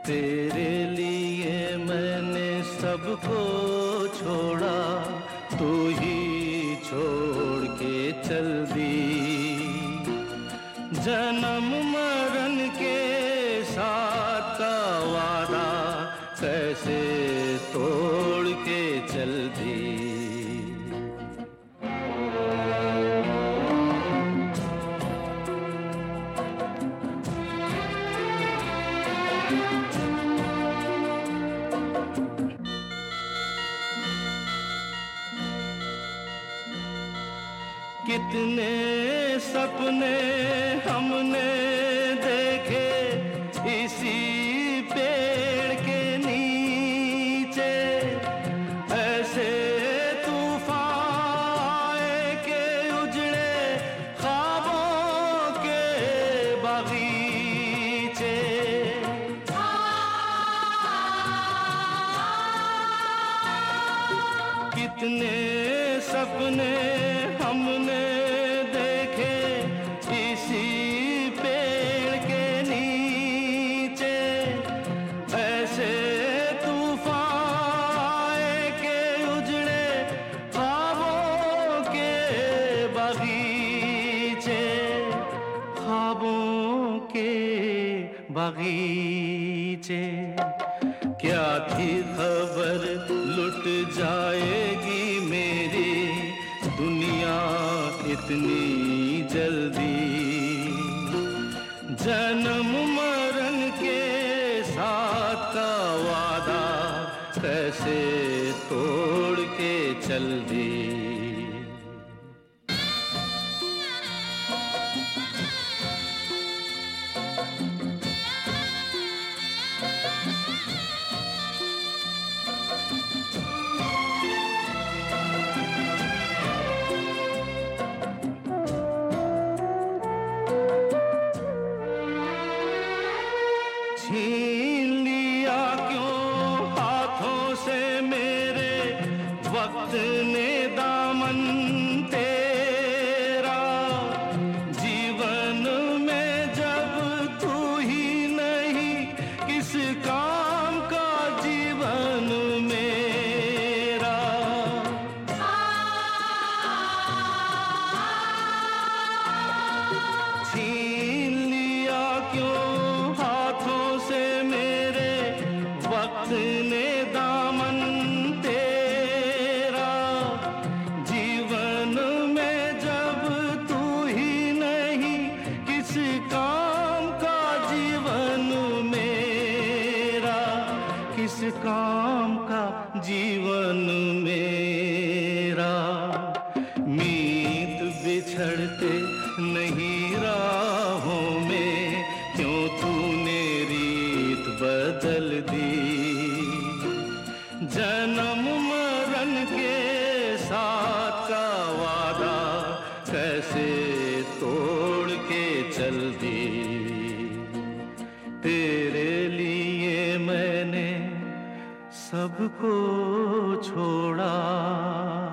तेरे लिए मैंने सबको छोड़ा, तू ही छोड़ के चल दी। जन्म मरण के साथ का वादा कैसे तोड़ के चल दी। कितने सपने हमने देखे इसी पेड़ के नीचे, ऐसे तूफान आए के उजड़े ख्वाबों के बागीचे। कितने सपने हमने देखे इसी पेड़ के नीचे, ऐसे तूफान आए के उजड़े ख्वाबों के बागीचे, ख्वाबों के बागीचे। क्या थी खबर लुट जाएगी मेरी दुनिया इतनी जल्दी। जन्म मरण के साथ का वादा कैसे तोड़ के चल दी। छीन लिया क्यों हाथों से मेरे वक्त ने दामन तेरा। जीवन में जब तू ही नहीं किस काम का जीवन मेरा। छीन लिया क्यों से मेरे वक्त ने दामन तेरा। जीवन में जब तू ही नहीं किस काम का जीवन मेरा, किस काम का जीवन मेरा। मीत बिछड़ते नहीं राहों में, क्यों तूने रीत बदल दी। जन्म मरण के साथ का वादा कैसे तोड़ के चल दी। तेरे लिए मैंने सबको छोड़ा।